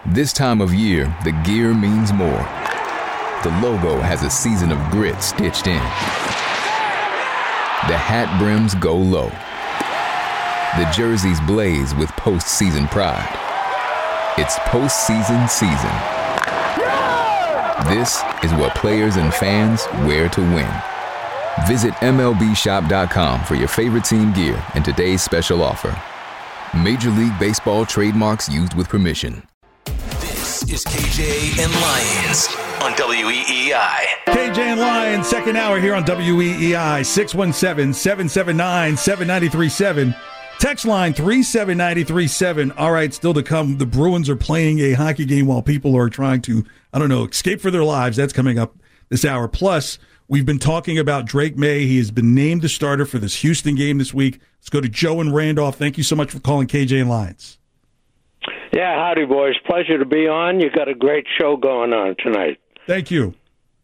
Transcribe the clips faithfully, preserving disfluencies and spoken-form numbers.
This time of year, the gear means more. The logo has a season of grit stitched in. The hat brims go low. The jerseys blaze with postseason pride. It's postseason season. This is what players and fans wear to win. Visit M L B shop dot com for your favorite team gear and today's special offer. Major League Baseball trademarks used with permission. This is K J and Lyons on W E E I. K J and Lyons, second hour here on W E E I, six one seven, seven seven nine, seven nine three seven. Text line three seven nine three seven. All right, still to come. The Bruins are playing a hockey game while people are trying to, I don't know, escape for their lives. That's coming up this hour. Plus, we've been talking about Drake May. He has been named the starter for this Houston game this week. Let's go to Joe and Randolph. Thank you so much for calling K J and Lyons. Yeah, howdy, boys. Pleasure to be on. You got a great show going on tonight. Thank you.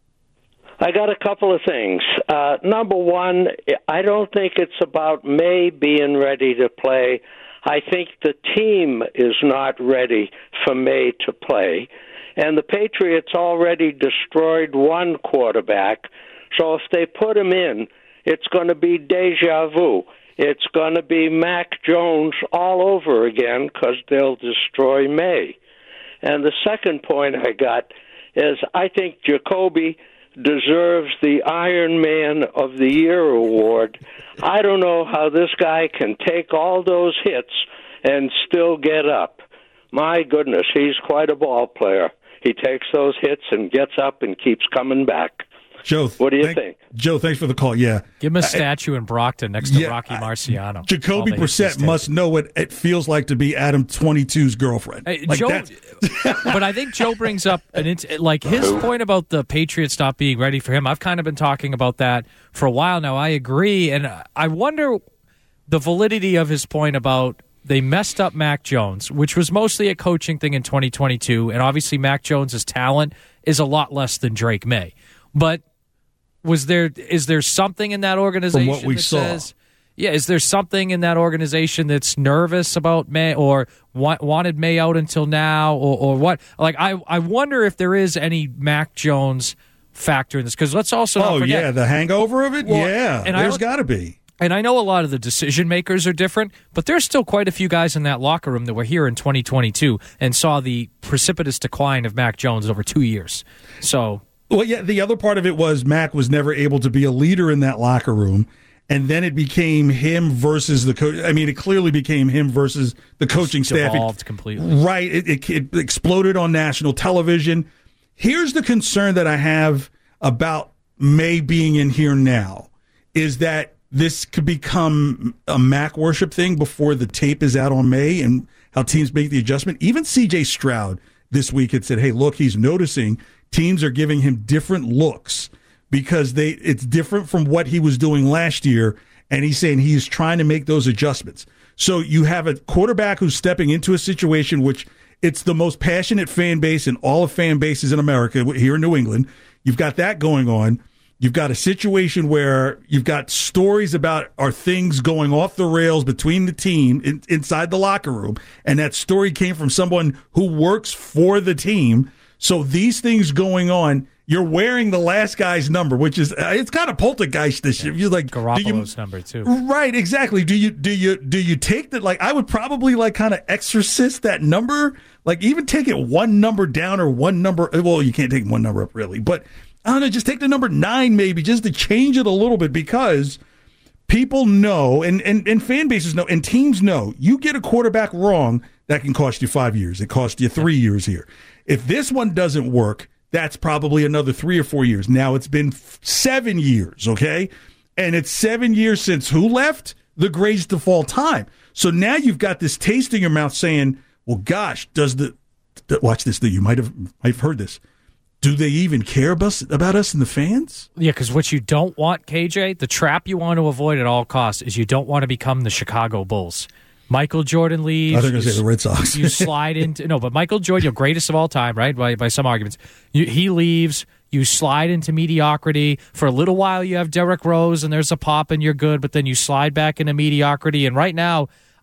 I got a couple of things. Uh, number one, I don't think it's about May being ready to play. I think the team is not ready for May to play. And the Patriots already destroyed one quarterback. So if they put him in, it's going to be deja vu. It's going to be Mac Jones all over again because they'll destroy May. And the second point I got is I think Jacoby deserves the Iron Man of the Year award. I don't know how this guy can take all those hits and still get up. My goodness, he's quite a ball player. He takes those hits and gets up and keeps coming back. Joe, what do you thank, think? Joe, thanks for the call. Yeah. Give him a statue I, in Brockton next to yeah, Rocky Marciano. Jacoby Brissett must know what it feels like to be Adam twenty-two's girlfriend. Hey, like Joe, that's... but I think Joe brings up an int- like his point about the Patriots not being ready for him. I've kind of been talking about that for a while now. I agree, and I wonder the validity of his point about they messed up Mac Jones, which was mostly a coaching thing in twenty twenty-two, and obviously Mac Jones' talent is a lot less than Drake May. But was there is there something in that organization From what we that saw. says, yeah, is there something in that organization that's nervous about May or wa- wanted May out until now or, or what? Like, I, I wonder if there is any Mac Jones factor in this because let's also not oh forget, yeah, the hangover of it. Well, yeah, and there's I- got to be. And I know a lot of the decision makers are different, but there's still quite a few guys in that locker room that were here in twenty twenty-two and saw the precipitous decline of Mac Jones over two years. So, well, yeah, the other part of it was Mac was never able to be a leader in that locker room, and then it became him versus the coach. I mean, it clearly became him versus the coaching staff. Evolved it, completely. Right. It, it, it exploded on national television. Here's the concern that I have about May being in here now is that this could become a Mac worship thing before the tape is out on May and how teams make the adjustment. Even C J Stroud this week had said, hey, look, he's noticing teams are giving him different looks because they it's different from what he was doing last year, and he's saying he's trying to make those adjustments. So you have a quarterback who's stepping into a situation which it's the most passionate fan base in all of fan bases in America here in New England. You've got that going on. You've got a situation where you've got stories about are things going off the rails between the team in, inside the locker room, and that story came from someone who works for the team. So these things going on, you're wearing the last guy's number, which is it's kind of poltergeist-ish. You're like Garoppolo's you, number too, right? Exactly. Do you do you do you take that? Like I would probably like kind of exorcist that number, like even take it one number down or one number. Well, you can't take one number up really, but. I don't know, just take the number nine maybe, just to change it a little bit because people know, and, and, and fan bases know, and teams know, you get a quarterback wrong, that can cost you five years. It cost you three years here. If this one doesn't work, that's probably another three or four years. Now it's been seven years, okay? And it's seven years since who left? The greatest of all time. So now you've got this taste in your mouth saying, well, gosh, does the, watch this, you might have, might have heard this. Do they even care about, about us and the fans? Yeah, because what you don't want, K J, the trap you want to avoid at all costs is you don't want to become the Chicago Bulls. Michael Jordan leaves. I think I was going to say the Red Sox. You slide into no, but Michael Jordan, your greatest of all time, right? By by some arguments, you, he leaves. You slide into mediocrity for a little while. You have Derrick Rose, and there's a pop, and you're good. But then you slide back into mediocrity. And right now,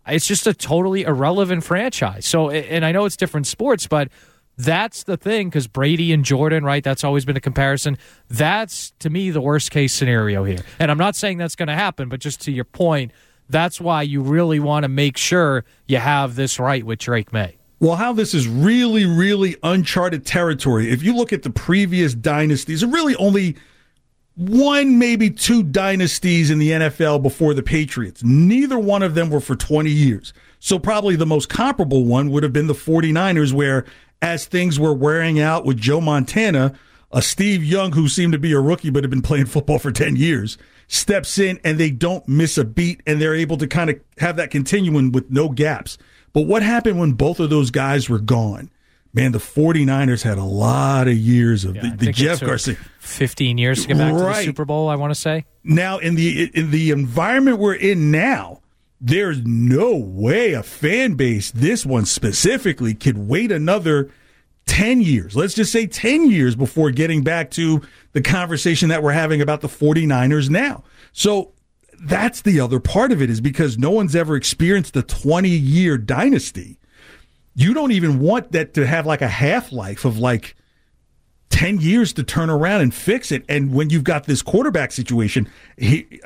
It's just a totally irrelevant franchise. So, and I know it's different sports, but that's the thing, because Brady and Jordan, right, that's always been a comparison. That's, to me, the worst-case scenario here. And I'm not saying that's going to happen, but just to your point, that's why you really want to make sure you have this right with Drake May. Well, how this is really, really uncharted territory. If you look at the previous dynasties, there are really only one, maybe two dynasties in the N F L before the Patriots. Neither one of them were for twenty years. So probably the most comparable one would have been the 49ers, where as things were wearing out with Joe Montana, a Steve Young, who seemed to be a rookie but had been playing football for ten years, steps in and they don't miss a beat, and they're able to kind of have that continuum with no gaps. But what happened when both of those guys were gone? Man, the 49ers had a lot of years of yeah, the, the Jeff Garcia. fifteen years to get back right. to the Super Bowl, I want to say. Now, in the in the environment we're in now, there's no way a fan base, this one specifically, could wait another ten years. Let's just say ten years before getting back to the conversation that we're having about the 49ers now. So that's the other part of it, is because no one's ever experienced a twenty-year dynasty. You don't even want that to have like a half-life of like ten years to turn around and fix it. And when you've got this quarterback situation, he,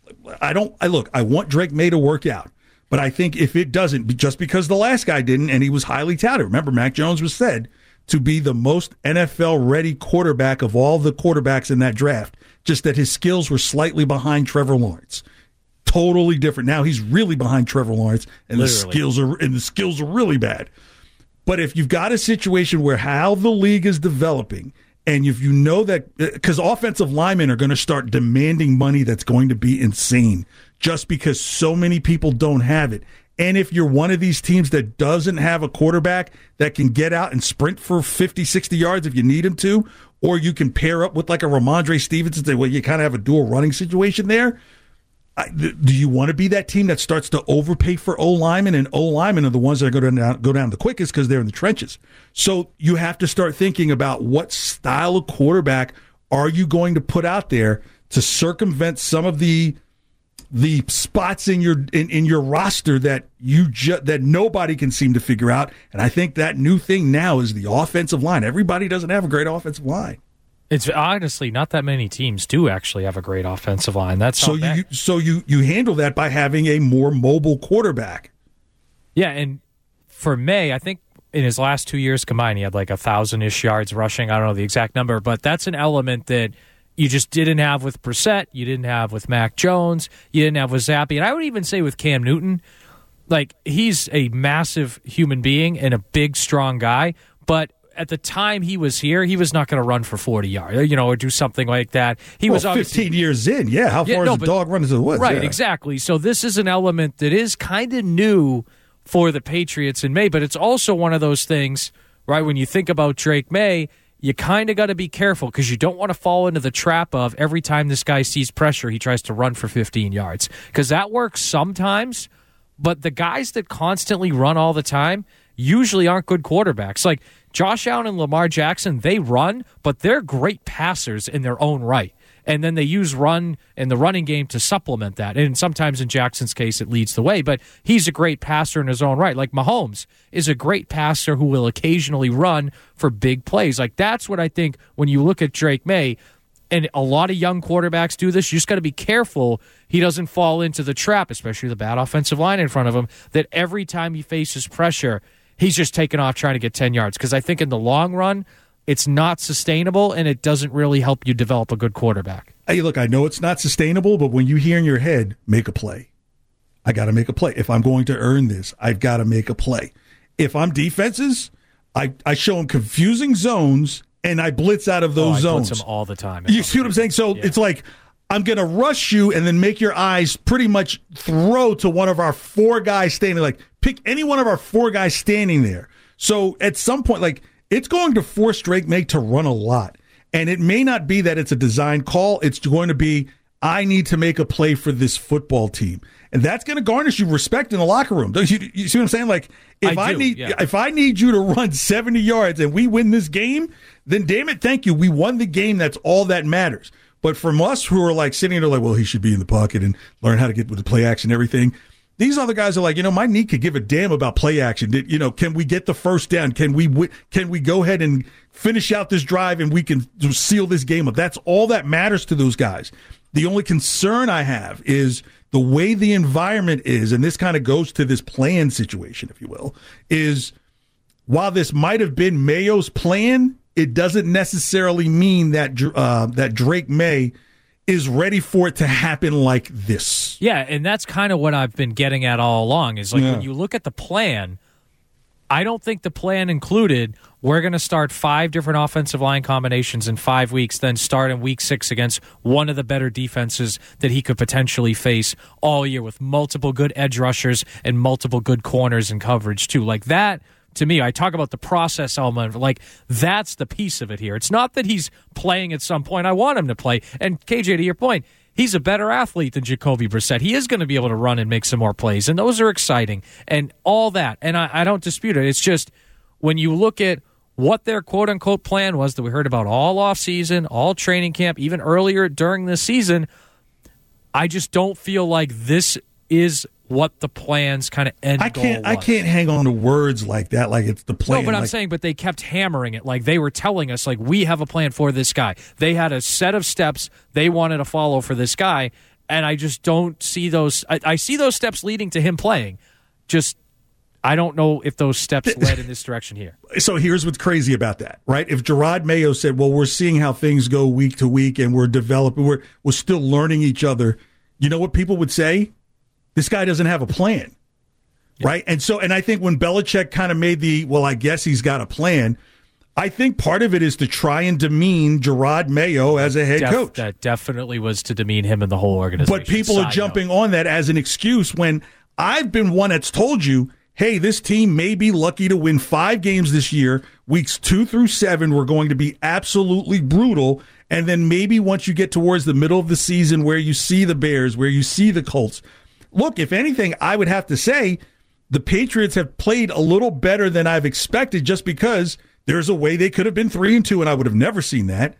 I don't, I look, I want Drake May to work out. But I think if it doesn't, just because the last guy didn't, and he was highly touted. Remember, Mac Jones was said to be the most N F L-ready quarterback of all the quarterbacks in that draft, just that his skills were slightly behind Trevor Lawrence. Totally different. Now he's really behind Trevor Lawrence, and Literally. the skills are and the skills are really bad. But if you've got a situation where how the league is developing, and if you know that, because offensive linemen are going to start demanding money that's going to be insane, just because so many people don't have it. And if you're one of these teams that doesn't have a quarterback that can get out and sprint for fifty, sixty yards if you need him to, or you can pair up with like a Ramondre Stevenson, say, well, you kind of have a dual running situation there. I, do you want to be that team that starts to overpay for O-linemen? And O-linemen are the ones that are going to go down, go down the quickest because they're in the trenches. So you have to start thinking about what style of quarterback are you going to put out there to circumvent some of the the spots in your in, in your roster that you ju- that nobody can seem to figure out. And I think that new thing now is the offensive line. Everybody doesn't have a great offensive line. It's honestly not that many teams do actually have a great offensive line. That's so you so you you handle that by having a more mobile quarterback. Yeah, and for May, I think in his last two years combined, he had like a thousand-ish yards rushing. I don't know the exact number, but that's an element that you just didn't have with Brissett. You didn't have with Mac Jones. You didn't have with Zappi. And I would even say with Cam Newton, like he's a massive human being and a big, strong guy, but at the time he was here, he was not going to run for forty yards, you know, or do something like that. He well, was obviously fifteen years in. Yeah, how yeah, far no, does a dog run into the woods? Right, yeah. exactly. So this is an element that is kind of new for the Patriots in May, but it's also one of those things, right, when you think about Drake May, you kind of got to be careful because you don't want to fall into the trap of every time this guy sees pressure, he tries to run for fifteen yards. Because that works sometimes, but the guys that constantly run all the time usually aren't good quarterbacks. Like Josh Allen and Lamar Jackson, they run, but they're great passers in their own right. And then they use run and the running game to supplement that. And sometimes in Jackson's case, it leads the way. But he's a great passer in his own right. Like Mahomes is a great passer who will occasionally run for big plays. Like that's what I think when you look at Drake May, and a lot of young quarterbacks do this, you just got to be careful he doesn't fall into the trap, especially the bad offensive line in front of him, that every time he faces pressure, he's just taking off trying to get ten yards. Because I think in the long run, it's not sustainable, and it doesn't really help you develop a good quarterback. Hey, look, I know it's not sustainable, but when you hear in your head, make a play. I got to make a play. If I'm going to earn this, I've got to make a play. If I'm defenses, I, I show them confusing zones, and I blitz out of those oh, I zones. blitz them all the time. You see what I'm saying? So yeah. It's like I'm going to rush you and then make your eyes pretty much throw to one of our four guys standing. Like, pick any one of our four guys standing there. So at some point, like, it's going to force Drake May to run a lot. And it may not be that it's a design call. It's going to be, I need to make a play for this football team. And that's going to garnish you respect in the locker room. Don't you, you see what I'm saying? Like, if I, I do, need yeah. if I need you to run seventy yards and we win this game, then damn it, thank you. We won the game. That's all that matters. But from us who are like sitting there like, well, he should be in the pocket and learn how to get with the play action and everything, These other guys are like, you know, my knee could give a damn about play action. Did, you know, can we get the first down? Can we w- can we go ahead and finish out this drive and we can seal this game up? That's all that matters to those guys. The only concern I have is the way the environment is, and this kind of goes to this plan situation, if you will, is while this might have been Mayo's plan, it doesn't necessarily mean that uh, that Drake Maye is ready for it to happen like this. Yeah, and that's kind of what I've been getting at all along, is like yeah. when you look at the plan, I don't think the plan included we're going to start five different offensive line combinations in five weeks, then start in week six against one of the better defenses that he could potentially face all year with multiple good edge rushers and multiple good corners and coverage too. Like that, to me, I talk about the process element. Like, that's the piece of it here. It's not that he's playing at some point. I want him to play. And, K J, to your point, he's a better athlete than Jacoby Brissett. He is going to be able to run and make some more plays, and those are exciting and all that. And I, I don't dispute it. It's just when you look at what their quote-unquote plan was that we heard about all offseason, all training camp, even earlier during the season, I just don't feel like this is what the plan's kind of end I can't, goal was. I can't hang on to words like that, like it's the plan. No, but I'm like, saying, but they kept hammering it. Like they were telling us, like, we have a plan for this guy. They had a set of steps they wanted to follow for this guy, and I just don't see those. I, I see those steps leading to him playing. Just, I don't know if those steps led in this direction here. So here's what's crazy about that, right? If Gerard Mayo said, well, we're seeing how things go week to week, and we're developing, we're, we're still learning each other, you know what people would say? This guy doesn't have a plan, yeah. right? And so, and I think when Belichick kind of made the, well, I guess he's got a plan, I think part of it is to try and demean Gerard Mayo as a head Def, coach. That definitely was to demean him and the whole organization. But people are jumping on that as an excuse when I've been one that's told you, hey, this team may be lucky to win five games this year. Weeks two through seven, we're going to be absolutely brutal. And then maybe once you get towards the middle of the season where you see the Bears, where you see the Colts, look, if anything, I would have to say the Patriots have played a little better than I've expected just because there's a way they could have been three and two, and I would have never seen that.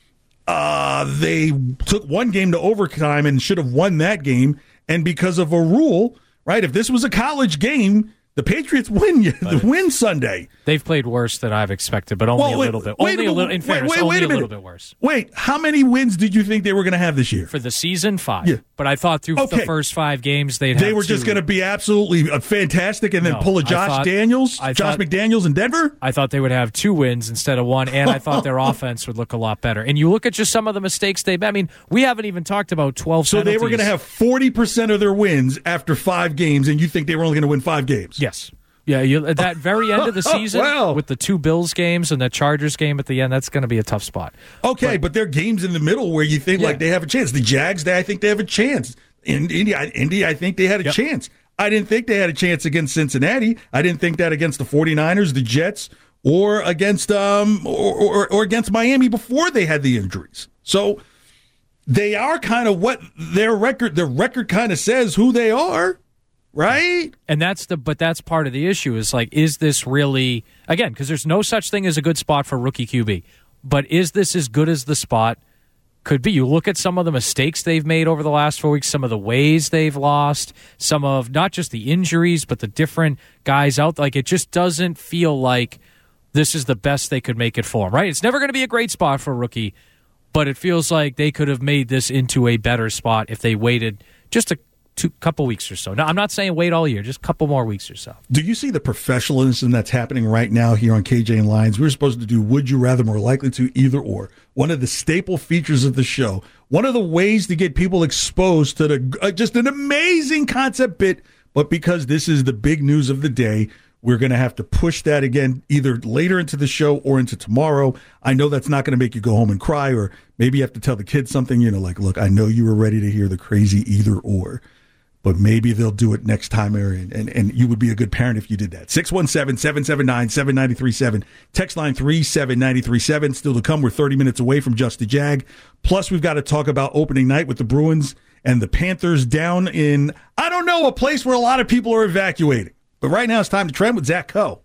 Uh, they took one game to overtime and should have won that game, and because of a rule, right, if this was a college game, the Patriots win win Sunday. They've played worse than I've expected, but only well, wait, a little bit. Wait, only a little. In wait, fairness, wait, only wait a, a minute. little bit worse. Wait, how many wins did you think they were going to have this year for the season? Five. Yeah. But I thought through okay. the first five games they'd. They have were two. just going to be absolutely fantastic, and then no, pull a Josh thought, Daniels, I Josh thought, McDaniels in Denver. I thought they would have two wins instead of one, and I thought their offense would look a lot better. And you look at just some of the mistakes they. I mean, we haven't even talked about twelve. So penalties. they were going to have forty percent of their wins after five games, and you think they were only going to win five games? Yes. Yeah, you, at that very end of the season, wow. with the two Bills games and the Chargers game at the end, that's going to be a tough spot. Okay, but, but there are games in the middle where you think yeah. like they have a chance. The Jags, they, I think they have a chance. In Indy, Indy, I think they had a yep. chance. I didn't think they had a chance against Cincinnati. I didn't think that against the 49ers, the Jets, or against um or, or, or against Miami before they had the injuries. So they are kind of what their record, their record kind of says who they are. Right? And that's the but that's part of the issue is like, is this really, again, because there's no such thing as a good spot for rookie Q B, but is this as good as the spot could be? You look at some of the mistakes they've made over the last four weeks, some of the ways they've lost, some of not just the injuries, but the different guys out. Like, it just doesn't feel like this is the best they could make it for, right? It's never going to be a great spot for a rookie, but it feels like they could have made this into a better spot if they waited just a two couple weeks or so. Now, I'm not saying wait all year, just a couple more weeks or so. Do you see the professionalism that's happening right now here on K J and Lions? We were supposed to do Would You Rather, more likely to, either or. One of the staple features of the show. One of the ways to get people exposed to the uh, just an amazing concept bit, but because this is the big news of the day, we're going to have to push that again either later into the show or into tomorrow. I know that's not going to make you go home and cry, or maybe you have to tell the kids something, you know, like, look, I know you were ready to hear the crazy either or. But maybe they'll do it next time, Aaron, and, and you would be a good parent if you did that. six one seven, seven seven nine, seven nine three seven. Text line three seven nine three seven. Still to come, we're thirty minutes away from Just the Jag. Plus, we've got to talk about opening night with the Bruins and the Panthers down in, I don't know, a place where a lot of people are evacuating. But right now it's time to trend with Zach Coe.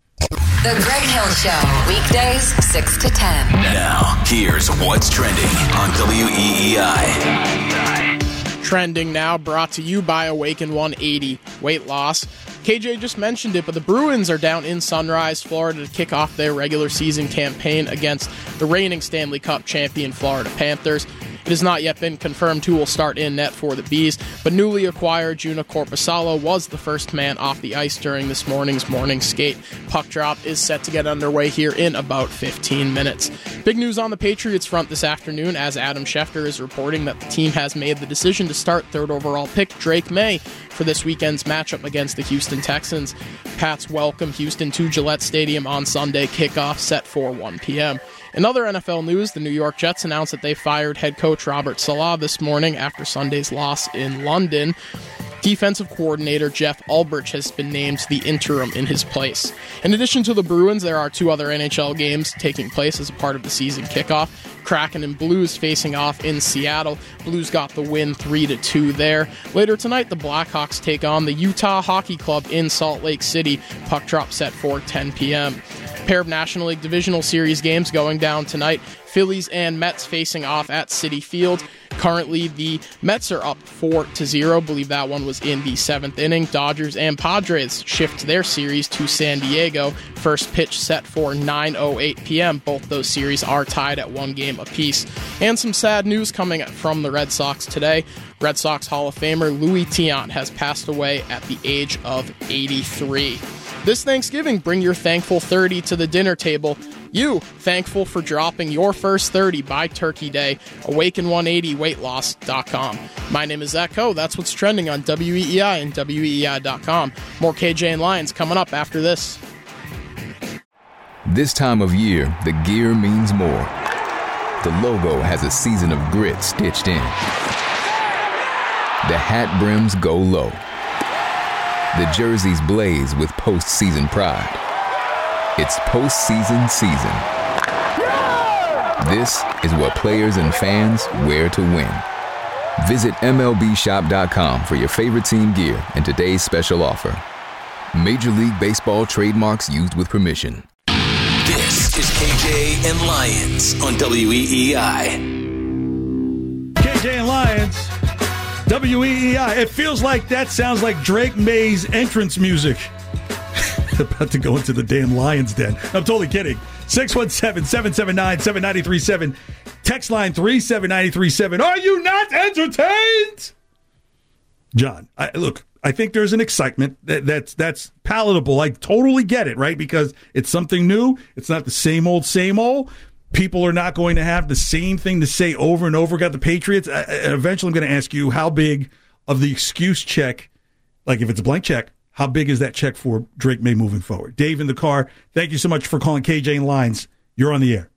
The Greg Hill Show, weekdays six to ten. Now, here's what's trending on W E E I. Trending now, brought to you by Awaken one eighty Weight Loss. K J just mentioned it, but the Bruins are down in Sunrise, Florida to kick off their regular season campaign against the reigning Stanley Cup champion Florida Panthers. It has not yet been confirmed who will start in net for the Bees, but newly acquired Juna Korpisalo was the first man off the ice during this morning's morning skate. Puck drop is set to get underway here in about fifteen minutes. Big news on the Patriots front this afternoon, as Adam Schefter is reporting that the team has made the decision to start third overall pick Drake May for this weekend's matchup against the Houston Texans. Pats welcome Houston to Gillette Stadium on Sunday, kickoff set for one p.m. In other N F L news, the New York Jets announced that they fired head coach Robert Saleh this morning after Sunday's loss in London. Defensive coordinator Jeff Ulbrich has been named the interim in his place. In addition to the Bruins, there are two other N H L games taking place as a part of the season kickoff. Kraken and Blues facing off in Seattle. Blues got the win three to two there. Later tonight, the Blackhawks take on the Utah Hockey Club in Salt Lake City. Puck drop set for ten p.m. A pair of National League Divisional Series games going down tonight. Phillies and Mets facing off at Citi Field. Currently, the Mets are up four to zero. Believe that one was in the seventh inning. Dodgers and Padres shift their series to San Diego. First pitch set for nine oh eight p.m. Both those series are tied at one game apiece. And some sad news coming from the Red Sox today. Red Sox Hall of Famer Louis Tiant has passed away at the age of eighty-three. This Thanksgiving, bring your thankful thirty to the dinner table. You, thankful for dropping your first thirty by Turkey Day. Awaken one eighty weight loss dot com. My name is Zach Coe. That's what's trending on W E E I and W E E I dot com. More K J and Lions coming up after this. This time of year, the gear means more. The logo has a season of grit stitched in. The hat brims go low. The jerseys blaze with postseason pride. It's postseason season. This is what players and fans wear to win. Visit M L B shop dot com for your favorite team gear and today's special offer. Major League Baseball trademarks used with permission. This is K J and Lions on W E E I. K J and Lions, W E E I. It feels like that sounds like Drake May's entrance music. About to go into the damn Lions den. I'm totally kidding. six one seven, seven seven nine, seven nine three seven. Text line three seven nine three seven. Are you not entertained? John, I, look, I think there's an excitement that, that's that's palatable. I totally get it, right? Because it's something new. It's not the same old, same old. People are not going to have the same thing to say over and over. Got the Patriots. I, eventually, I'm going to ask you how big of the excuse check, like if it's a blank check, how big is that check for Drake May moving forward? Dave in the car, thank you so much for calling K J and Lines. You're on the air.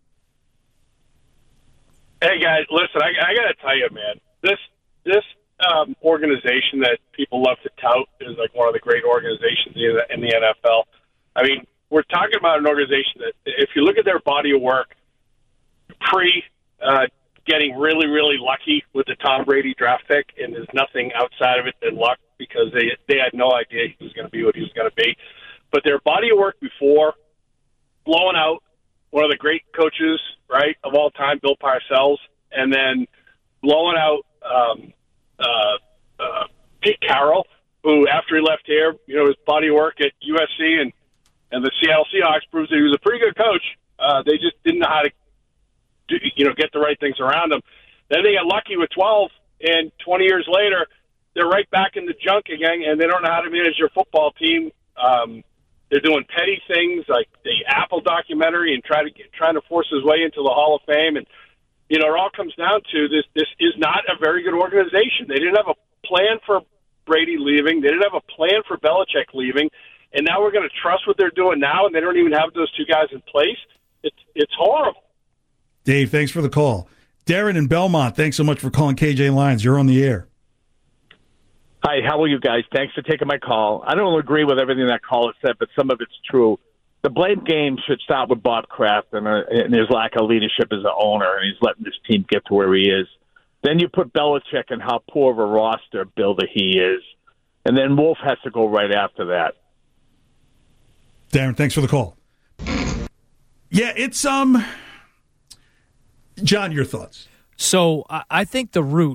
Hey, guys, listen, I, I got to tell you, man, this this um, organization that people love to tout is like one of the great organizations in the, in the N F L. I mean, we're talking about an organization that, if you look at their body of work, pre uh, getting really, really lucky with the Tom Brady draft pick, and there's nothing outside of it than luck, because they they had no idea he was going to be what he was going to be. But their body of work before, blowing out one of the great coaches, right, of all time, Bill Parcells, and then blowing out um, uh, uh, Pete Carroll, who, after he left here, you know, his body of work at U S C and, and the Seattle Seahawks proves that he was a pretty good coach. Uh, they just didn't know how to, do, you know, get the right things around him. Then they got lucky with twelve, and twenty years later, they're right back in the junk again, and they don't know how to manage their football team. Um, they're doing petty things like the Apple documentary and try to get, trying to force his way into the Hall of Fame. And, you know, it all comes down to this. This is not a very good organization. They didn't have a plan for Brady leaving. They didn't have a plan for Belichick leaving. And now we're going to trust what they're doing now, and they don't even have those two guys in place. It's, it's horrible. Dave, thanks for the call. Darren in Belmont, thanks so much for calling K J Lines. You're on the air. Hi, how are you guys? Thanks for taking my call. I don't agree with everything that caller said, but some of it's true. The blame game should start with Bob Kraft and, uh, and his lack of leadership as an owner, and he's letting this team get to where he is. Then you put Belichick and how poor of a roster builder he is, and then Wolf has to go right after that. Darren, thanks for the call. Yeah, it's um, John, your thoughts? So I think the root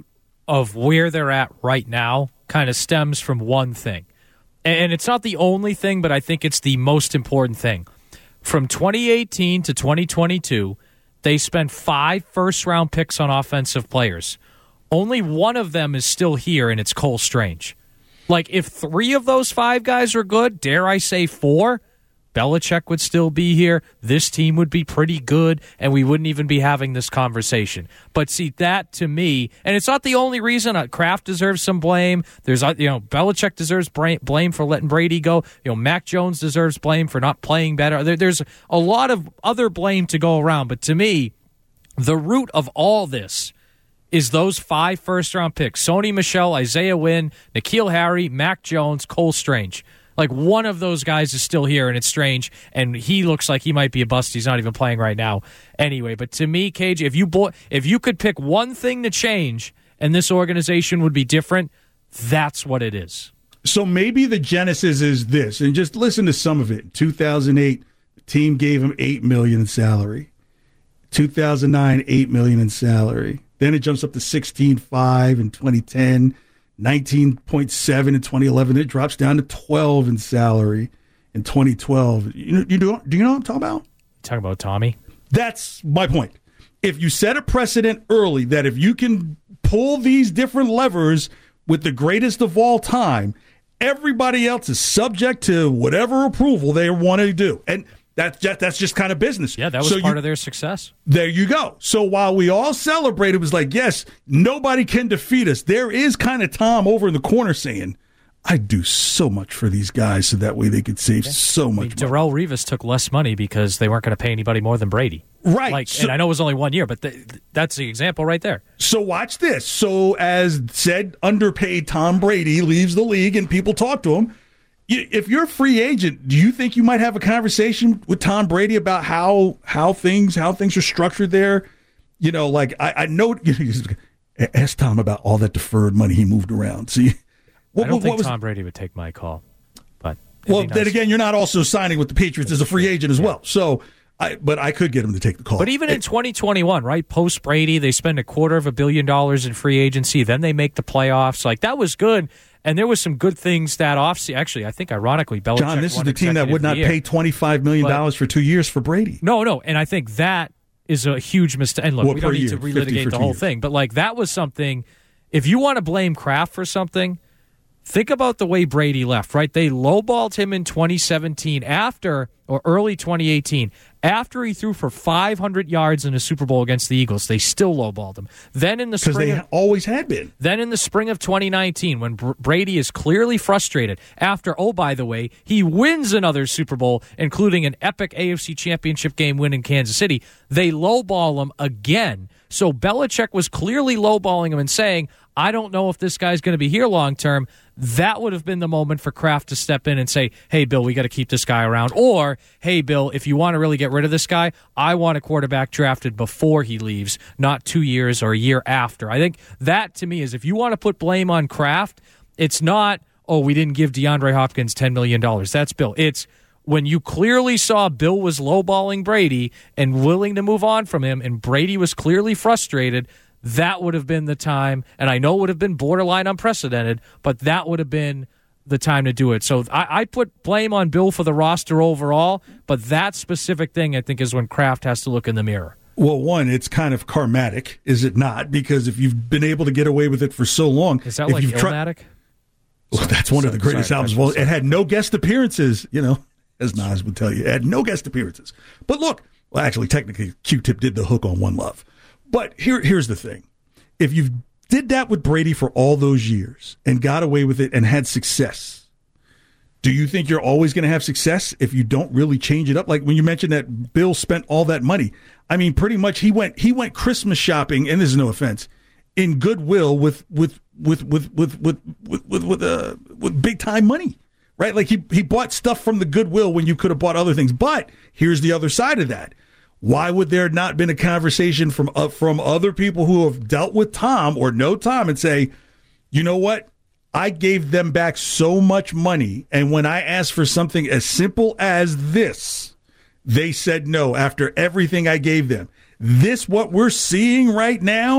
of where they're at right now kind of stems from one thing. And it's not the only thing, but I think it's the most important thing. From twenty eighteen to twenty twenty-two, they spent five first-round picks on offensive players. Only one of them is still here, and it's Cole Strange. Like, if three of those five guys are good, dare I say four, Belichick would still be here, this team would be pretty good, and we wouldn't even be having this conversation. But see, that to me, and it's not the only reason. uh, Kraft deserves some blame. There's, uh, you know, Belichick deserves bra- blame for letting Brady go. You know, Mac Jones deserves blame for not playing better. There, there's a lot of other blame to go around. But to me, the root of all this is those five first-round picks: Sony Michel, Isaiah Wynn, N'Keal Harry, Mac Jones, Cole Strange. Like, one of those guys is still here, and it's Strange, and he looks like he might be a bust. He's not even playing right now anyway. But to me, Cage, if you bo- if you could pick one thing to change and this organization would be different, that's what it is. So maybe the genesis is this, and just listen to some of it. In two thousand eight, the team gave him eight million dollars in salary. two thousand nine, eight million dollars in salary. Then it jumps up to sixteen point five in twenty ten. nineteen point seven in twenty eleven. It drops down to twelve in salary in twenty twelve. You, you do, do you know what I'm talking about? Talking about Tommy? That's my point. If you set a precedent early that if you can pull these different levers with the greatest of all time, everybody else is subject to whatever approval they want to do. And That's just, that's just kind of business. Yeah, that was so part you, of their success. There you go. So while we all celebrate, it was like, yes, nobody can defeat us. There is kind of Tom over in the corner saying, I do so much for these guys so that way they could save yeah. so much I mean, money. Darrelle Revis took less money because they weren't going to pay anybody more than Brady. Right. Like, so, and I know it was only one year, but the, that's the example right there. So watch this. So as said, underpaid Tom Brady leaves the league and people talk to him. If you're a free agent, do you think you might have a conversation with Tom Brady about how how things how things are structured there? You know, like I, I know. You know, ask Tom about all that deferred money he moved around. See, what, I don't what, think what was, Tom Brady would take my call. But well, nice. Then again, you're not also signing with the Patriots as a free agent as yeah. well. So, I but I could get him to take the call. But even in twenty twenty-one, right, post Brady, they spend a quarter of a billion dollars in free agency. Then they make the playoffs. Like, that was good. And there was some good things that offseason. Actually, I think ironically, Belichick John, this is the team that would not pay twenty-five million dollars but, for two years for Brady. No, no. And I think that is a huge mistake. And look, well, we don't need year, to relitigate the whole years. thing. But, like, that was something. If you want to blame Kraft for something, think about the way Brady left, right? They lowballed him in twenty seventeen after, or early twenty eighteen, after he threw for five hundred yards in a Super Bowl against the Eagles. They still lowballed him. Then in the spring, because they of, always had been. Then in the spring of twenty nineteen, when Br- Brady is clearly frustrated, after, oh, by the way, he wins another Super Bowl, including an epic A F C Championship game win in Kansas City, they lowball him again. So Belichick was clearly lowballing him and saying, I don't know if this guy's going to be here long term. That would have been the moment for Kraft to step in and say, hey, Bill, we got to keep this guy around. Or, hey, Bill, if you want to really get rid of this guy, I want a quarterback drafted before he leaves, not two years or a year after. I think that, to me, is if you want to put blame on Kraft, it's not, oh, we didn't give DeAndre Hopkins ten million dollars. That's Bill. It's when you clearly saw Bill was lowballing Brady and willing to move on from him, and Brady was clearly frustrated, that would have been the time, and I know it would have been borderline unprecedented, but that would have been the time to do it. So I, I put blame on Bill for the roster overall, but that specific thing, I think, is when Kraft has to look in the mirror. Well, one, it's kind of karmatic, is it not? Because if you've been able to get away with it for so long... Is that if like you've Illmatic? Tri- well, that's one sorry, of the greatest sorry, albums. Well, it had no guest appearances, you know, as Nas would tell you. It had no guest appearances. But look, well, actually, technically, Q-Tip did the hook on One Love. But here, here's the thing. If you did that with Brady for all those years and got away with it and had success, do you think you're always going to have success if you don't really change it up? Like when you mentioned that Bill spent all that money. I mean, pretty much he went he went Christmas shopping, and this is no offense, in Goodwill with with with with with with with with, with, uh, with big time money, right? Like he he bought stuff from the Goodwill when you could have bought other things. But here's the other side of that. Why would there not been a conversation from uh, from other people who have dealt with Tom or know Tom and say, you know what? I gave them back so much money, and when I asked for something as simple as this, they said no after everything I gave them. This, what we're seeing right now,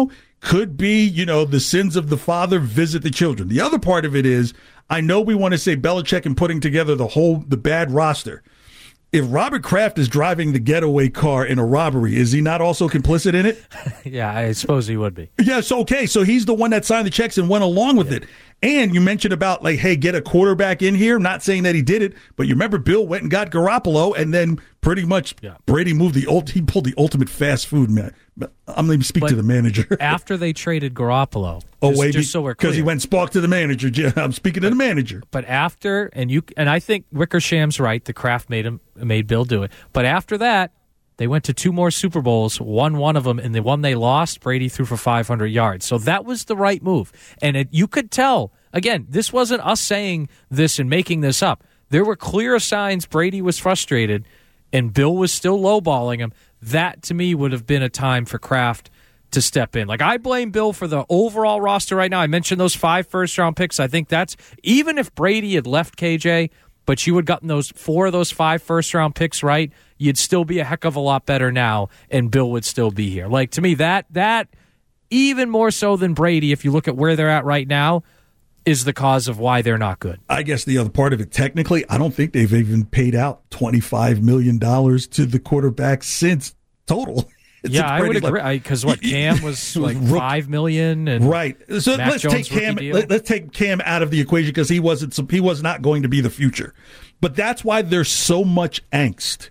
could be, you know, the sins of the father visit the children. The other part of it is, I know we want to say Belichick and putting together the whole, the bad roster. If Robert Kraft is driving the getaway car in a robbery, is he not also complicit in it? Yeah, I suppose he would be. Yes, okay. So he's the one that signed the checks and went along with yeah. it. And you mentioned about, like, hey, get a quarterback in here. Not saying that he did it, but you remember Bill went and got Garoppolo, and then pretty much yeah. Brady moved the ult- he pulled the ultimate fast food man. I'm going to speak but to the manager. After they traded Garoppolo, oh just, wait, just so we're clear, because he went and spoke to the manager. Yeah, I'm speaking but, to the manager. But after, and you and I think Wickersham's right. The Kraft made him made Bill do it. But after that, they went to two more Super Bowls, won one of them, and the one they lost, Brady threw for five hundred yards. So that was the right move. And it, you could tell, again, this wasn't us saying this and making this up. There were clear signs Brady was frustrated, and Bill was still lowballing him. That, to me, would have been a time for Kraft to step in. Like, I blame Bill for the overall roster right now. I mentioned those five first-round picks. I think that's, even if Brady had left K J, but you had gotten those four of those five first-round picks right, you'd still be a heck of a lot better now, and Bill would still be here. Like, to me, that that even more so than Brady, if you look at where they're at right now, is the cause of why they're not good. I guess the other part of it, technically, I don't think they've even paid out twenty-five million dollars to the quarterback since total. It's yeah, I would agree. Because what, Cam was like five million dollars, and right. So Mac let's Jones take Cam. deal. Let's take Cam out of the equation because he wasn't. He was not going to be the future. But that's why there's so much angst.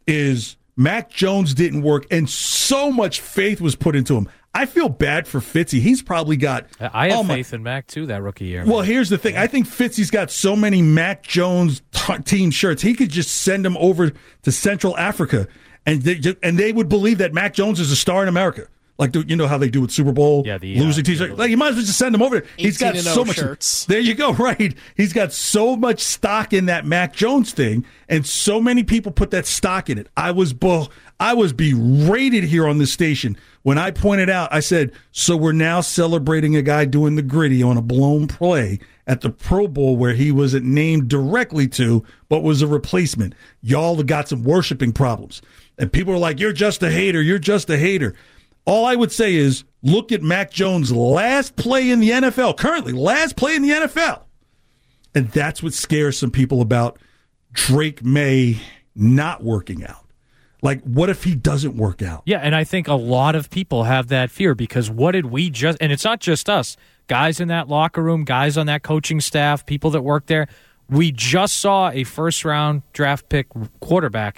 Is Mac Jones didn't work, and so much faith was put into him. I feel bad for Fitzy. He's probably got. I have oh my, faith in Mac too that rookie year. Well, man. Here's the thing. I think Fitzy's got so many Mac Jones t- team shirts. He could just send them over to Central Africa. And they, and they would believe that Mac Jones is a star in America. Like, you know how they do with Super Bowl yeah, the, losing uh, teams. Like, you might as well just send him over there. He's got so much. Shirts. There you go, right. He's got so much stock in that Mac Jones thing, and so many people put that stock in it. I was bull. I was berated here on this station when I pointed out, I said, so we're now celebrating a guy doing the gritty on a blown play at the Pro Bowl where he wasn't named directly to, but was a replacement. Y'all have got some worshiping problems. And people are like, you're just a hater. You're just a hater. All I would say is look at Mac Jones' last play in the N F L, currently last play in the N F L. And that's what scares some people about Drake May not working out. Like, what if he doesn't work out? Yeah, and I think a lot of people have that fear because what did we just, and it's not just us, guys in that locker room, guys on that coaching staff, people that work there, we just saw a first-round draft pick quarterback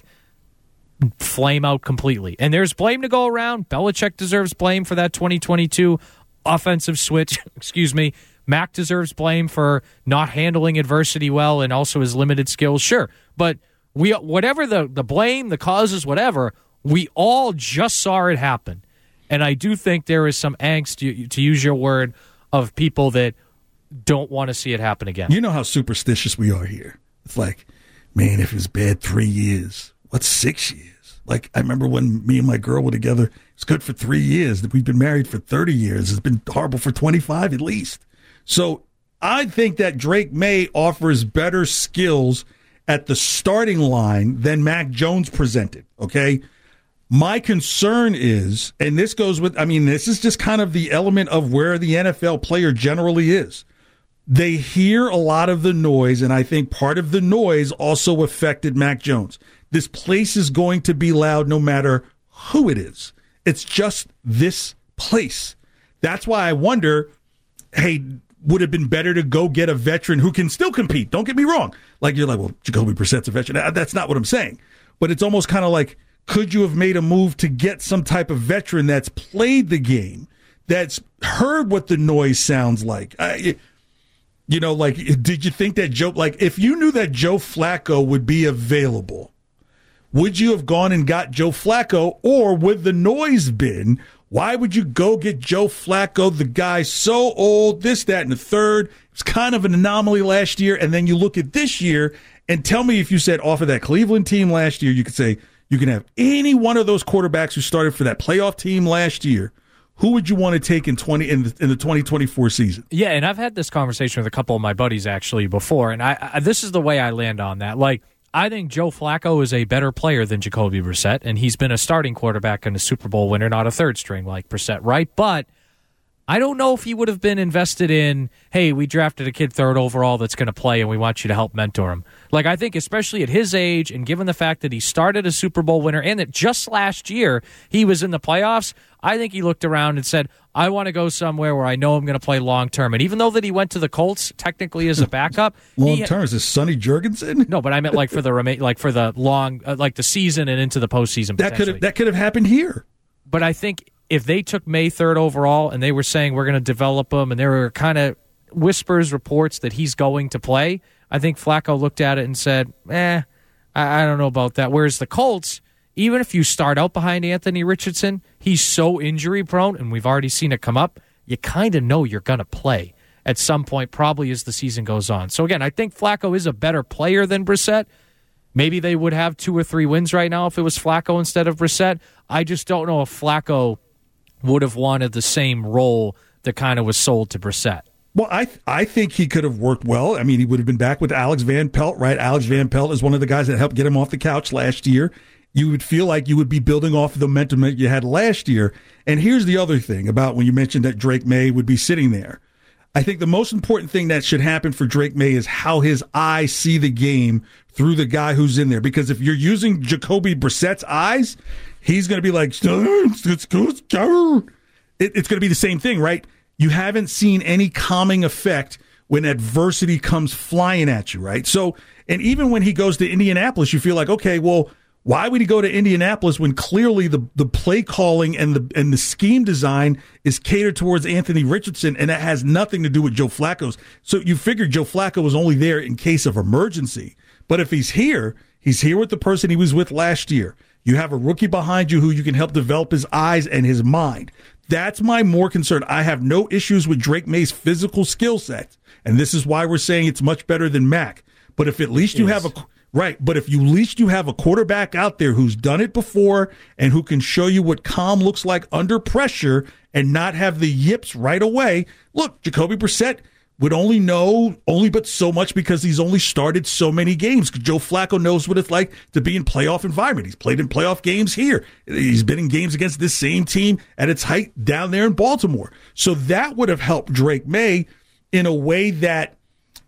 flame out completely. And there's blame to go around. Belichick deserves blame for that twenty twenty-two offensive switch. Excuse me. Mac deserves blame for not handling adversity well and also his limited skills. Sure. But we, whatever the, the blame, the causes, whatever, we all just saw it happen. And I do think there is some angst, to use your word, of people that don't want to see it happen again. You know how superstitious we are here. It's like, man, if it's bad three years, what's six years? Like, I remember when me and my girl were together, it's good for three years. We've been married for thirty years. It's been horrible for twenty-five at least. So I think that Drake May offers better skills at the starting line than Mac Jones presented, okay? My concern is, and this goes with, I mean, this is just kind of the element of where the N F L player generally is. They hear a lot of the noise, and I think part of the noise also affected Mac Jones. This place is going to be loud no matter who it is. It's just this place. That's why I wonder, hey, would it have been better to go get a veteran who can still compete? Don't get me wrong. Like, you're like, well, Jacoby Brissett's a veteran. That's not what I'm saying. But it's almost kind of like, could you have made a move to get some type of veteran that's played the game, that's heard what the noise sounds like? I, you know, like, did you think that Joe, like, if you knew that Joe Flacco would be available, would you have gone and got Joe Flacco, or would the noise been, why would you go get Joe Flacco, the guy so old, this, that, and the third? It's kind of an anomaly last year, and then you look at this year, and tell me if you said off of that Cleveland team last year, you could say you can have any one of those quarterbacks who started for that playoff team last year. Who would you want to take in twenty in the, in the twenty twenty-four season? Yeah, and I've had this conversation with a couple of my buddies actually before, and I, I this is the way I land on that. Like, I think Joe Flacco is a better player than Jacoby Brissett, and he's been a starting quarterback and a Super Bowl winner, not a third string like Brissett, right? But I don't know if he would have been invested in, hey, we drafted a kid third overall that's going to play and we want you to help mentor him. Like, I think especially at his age and given the fact that he started a Super Bowl winner and that just last year he was in the playoffs, I think he looked around and said, I want to go somewhere where I know I'm going to play long term. And even though that he went to the Colts technically as a backup, long term is this Sonny Jurgensen? No, but I meant like for the remain, like for the long, uh, like the season and into the postseason. That could have that could have happened here. But I think if they took May third overall and they were saying we're going to develop him, and there were kind of whispers, reports that he's going to play, I think Flacco looked at it and said, "Eh, I, I don't know about that." Whereas the Colts, even if you start out behind Anthony Richardson, he's so injury prone, and we've already seen it come up, you kind of know you're going to play at some point, probably as the season goes on. So again, I think Flacco is a better player than Brissett. Maybe they would have two or three wins right now if it was Flacco instead of Brissett. I just don't know if Flacco would have wanted the same role that kind of was sold to Brissett. Well, I th- I think he could have worked well. I mean, he would have been back with Alex Van Pelt, right? Alex Van Pelt is one of the guys that helped get him off the couch last year. You would feel like you would be building off the momentum that you had last year. And here's the other thing about when you mentioned that Drake May would be sitting there. I think the most important thing that should happen for Drake May is how his eyes see the game through the guy who's in there. Because if you're using Jacoby Brissett's eyes, he's going to be like, let's go. It, it's going to be the same thing, right? You haven't seen any calming effect when adversity comes flying at you, right? So, and even when he goes to Indianapolis, you feel like, okay, well, why would he go to Indianapolis when clearly the, the play calling and the and the scheme design is catered towards Anthony Richardson, and that has nothing to do with Joe Flacco's? So you figured Joe Flacco was only there in case of emergency. But if he's here, he's here with the person he was with last year. You have a rookie behind you who you can help develop his eyes and his mind. That's my more concern. I have no issues with Drake May's physical skill set, and this is why we're saying it's much better than Mac. But if at least you have a right, but if you at least you have a quarterback out there who's done it before and who can show you what calm looks like under pressure and not have the yips right away. Look, Jacoby Brissett would only know only but so much because he's only started so many games. Joe Flacco knows what it's like to be in playoff environment. He's played in playoff games here. He's been in games against this same team at its height down there in Baltimore. So that would have helped Drake May in a way that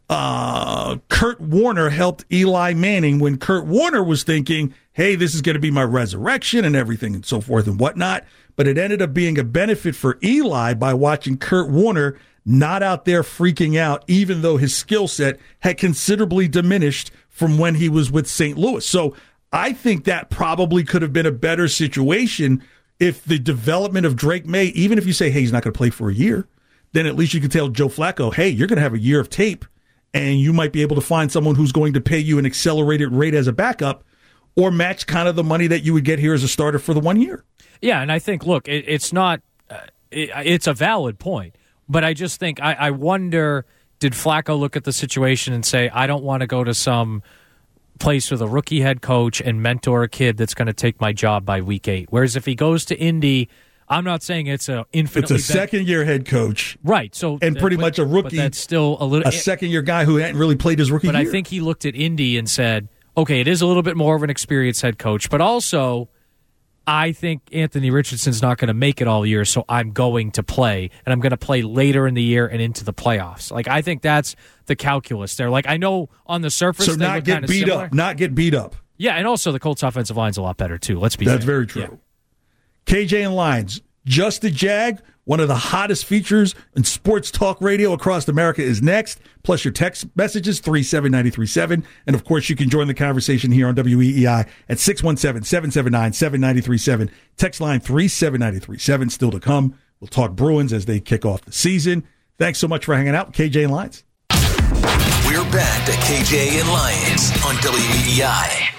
uh, Kurt Warner helped Eli Manning when Kurt Warner was thinking, hey, this is going to be my resurrection and everything and so forth and whatnot. But it ended up being a benefit for Eli by watching Kurt Warner not out there freaking out, even though his skill set had considerably diminished from when he was with Saint Louis. So I think that probably could have been a better situation if the development of Drake May, even if you say, hey, he's not going to play for a year, then at least you can tell Joe Flacco, hey, you're going to have a year of tape, and you might be able to find someone who's going to pay you an accelerated rate as a backup or match kind of the money that you would get here as a starter for the one year. Yeah, and I think, look, it, it's not uh, it, it's a valid point. But I just think, I, I wonder, did Flacco look at the situation and say, I don't want to go to some place with a rookie head coach and mentor a kid that's going to take my job by week eight? Whereas if he goes to Indy, I'm not saying it's a infinitely It's a second-year head coach. Right. So and pretty but, much a rookie. But that's still a little a second-year guy who hadn't really played his rookie but year. But I think he looked at Indy and said, okay, it is a little bit more of an experienced head coach, but also I think Anthony Richardson's not going to make it all year, so I'm going to play, and I'm going to play later in the year and into the playoffs. Like, I think that's the calculus there. Like, I know on the surface, so they not look get kind of beat similar. up, not get beat up. Yeah, and also the Colts' offensive line's a lot better too. Let's be that's fair. very true. Yeah. K J and Lyons, Just a Jag, one of the hottest features in sports talk radio across America is next. Plus your text messages, three seven nine three seven. And, of course, you can join the conversation here on W E E I at six one seven, seven seven nine, seven nine three seven. Text line three seven nine three seven. Still to come. We'll talk Bruins as they kick off the season. Thanks so much for hanging out with K J and Lyons. We're back to K J and Lyons on W E E I.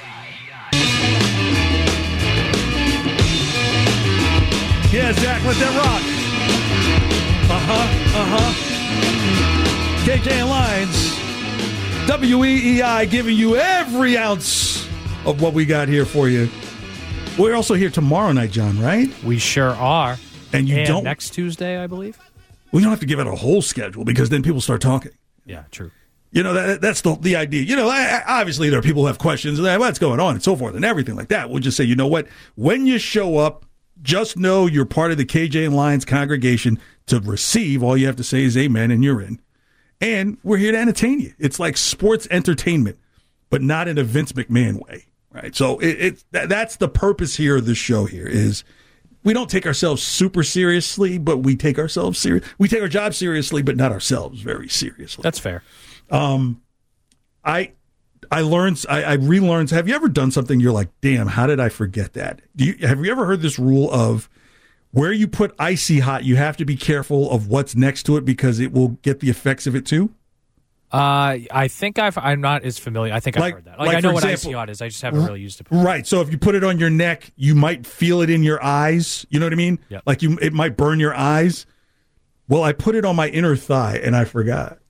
Yeah, Zach, let that rock. Uh-huh, uh-huh. K J and Lyons, W E E I, giving you every ounce of what we got here for you. We're also here tomorrow night, John, right? We sure are. And you and don't next Tuesday, I believe. We don't have to give out a whole schedule because then people start talking. Yeah, true. You know, that that's the the idea. You know, obviously there are people who have questions, what's going on and so forth and everything like that. We'll just say, you know what? When you show up, Just know you're part of the K J and Lions congregation. To receive, all you have to say is amen, and you're in. And we're here to entertain you. It's like sports entertainment, but not in a Vince McMahon way, right? So it, it that, that's the purpose here of this show here is we don't take ourselves super seriously, but we take ourselves serious. We take our job seriously, but not ourselves very seriously. That's fair. Um, I I learned, I, I relearned. Have you ever done something you're like, damn, how did I forget that? Do you, have you ever heard this rule of where you put icy hot, you have to be careful of what's next to it because it will get the effects of it too? Uh, I think I've, I'm not as familiar. I think I've Like- heard that. Like, like, I know for what example- icy hot is. I just haven't really used it. Right. So if you put it on your neck, you might feel it in your eyes. You know what I mean? Yep. Like you, it might burn your eyes. Well, I put it on my inner thigh and I forgot.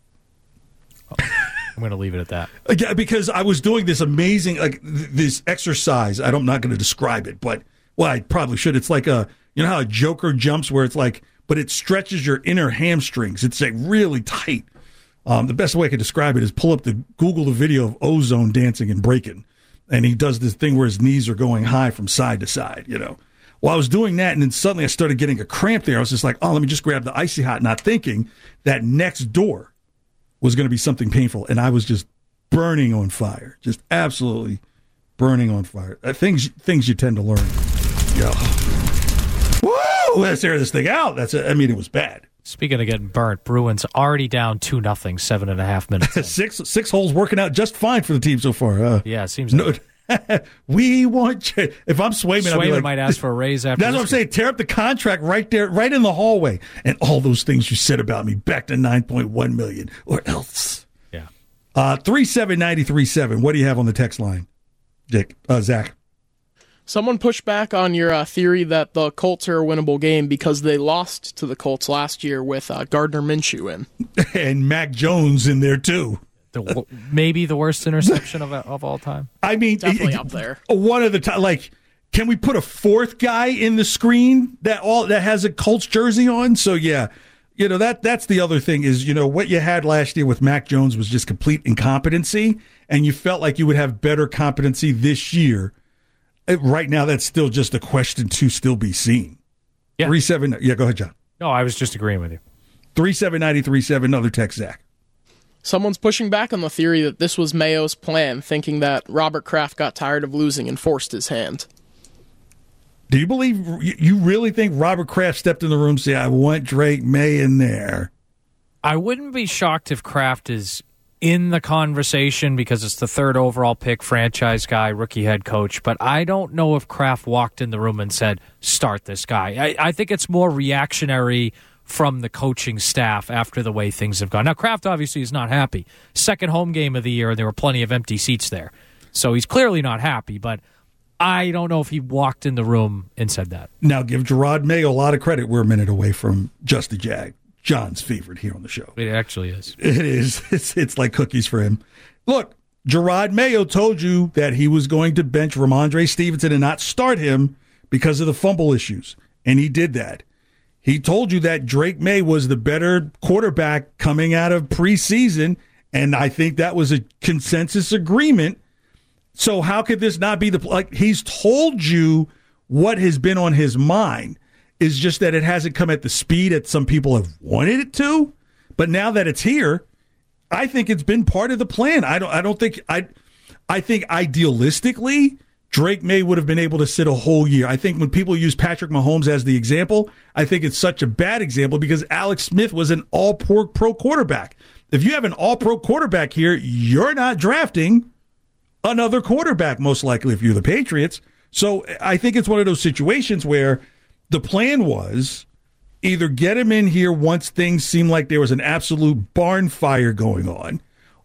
I'm going to leave it at that. Yeah, because I was doing this amazing, like th- this exercise. I don't, I'm not going to describe it, but well, I probably should. It's like a, you know how a Joker jumps where it's like, but it stretches your inner hamstrings. It's like really tight. Um, the best way I could describe it is pull up the Google the video of Ozone dancing and breaking, and he does this thing where his knees are going high from side to side. You know, well, I was doing that, and then suddenly I started getting a cramp there. I was just like, oh, let me just grab the icy hot, not thinking that next door was going to be something painful, and I was just burning on fire, just absolutely burning on fire. Uh, things things you tend to learn. Yeah. Woo! Let's air this thing out. That's a, I mean, it was bad. Speaking of getting burnt, Bruins already down two nothing, seven and a half minutes in. six six holes working out just fine for the team so far. Uh, Yeah, it seems no, like we want you. If I'm Swayman, I'll be Swayman like, might ask for a raise after That's this what I'm saying. Tear up the contract right there, right in the hallway, and all those things you said about me back to nine point one million or else. Yeah. Uh, three seven ninety three seven. What do you have on the text line, Dick? Uh, Zach. Someone pushed back on your uh, theory that the Colts are a winnable game because they lost to the Colts last year with uh, Gardner Minshew in. And Mac Jones in there too. The, maybe the worst interception of of all time. I mean, Definitely it- up there. One of the time, like, can we put a fourth guy in the screen that all that has a Colts jersey on? So yeah, you know that that's the other thing is you know what you had last year with Mac Jones was just complete incompetency, and you felt like you would have better competency this year. Uh, Right now, that's still just a question to still be seen. Yeah. Three seven. Yeah, go ahead, John. No, I was just agreeing with you. Three seven ninety three seven. Another text, Zach. Someone's pushing back on the theory that this was Mayo's plan, thinking that Robert Kraft got tired of losing and forced his hand. Do you believe you you really think Robert Kraft stepped in the room and said, "I want Drake May in there"? I wouldn't be shocked if Kraft is in the conversation because it's the third overall pick, franchise guy, rookie head coach. But I don't know if Kraft walked in the room and said, start this guy. I, I think it's more reactionary from the coaching staff after the way things have gone. Now, Kraft obviously is not happy. Second home game of the year, and there were plenty of empty seats there. So he's clearly not happy, but I don't know if he walked in the room and said that. Now, give Gerard Mayo a lot of credit. We're a minute away from Just the Jag, John's favorite here on the show. It actually is. It is. It's, it's like cookies for him. Look, Gerard Mayo told you that he was going to bench Ramondre Stevenson and not start him because of the fumble issues, and he did that. He told you that Drake May was the better quarterback coming out of preseason, and I think that was a consensus agreement. So how could this not be the like? He's told you what has been on his mind. Is just that it hasn't come at the speed that some people have wanted it to. But now that it's here, I think it's been part of the plan. I don't. I don't think. I. I think idealistically, Drake May would have been able to sit a whole year. I think when people use Patrick Mahomes as the example, I think it's such a bad example because Alex Smith was an all-pro pro quarterback. If you have an all-pro quarterback here, you're not drafting another quarterback, most likely, if you're the Patriots. So I think it's one of those situations where the plan was either get him in here once things seemed like there was an absolute barn fire going on,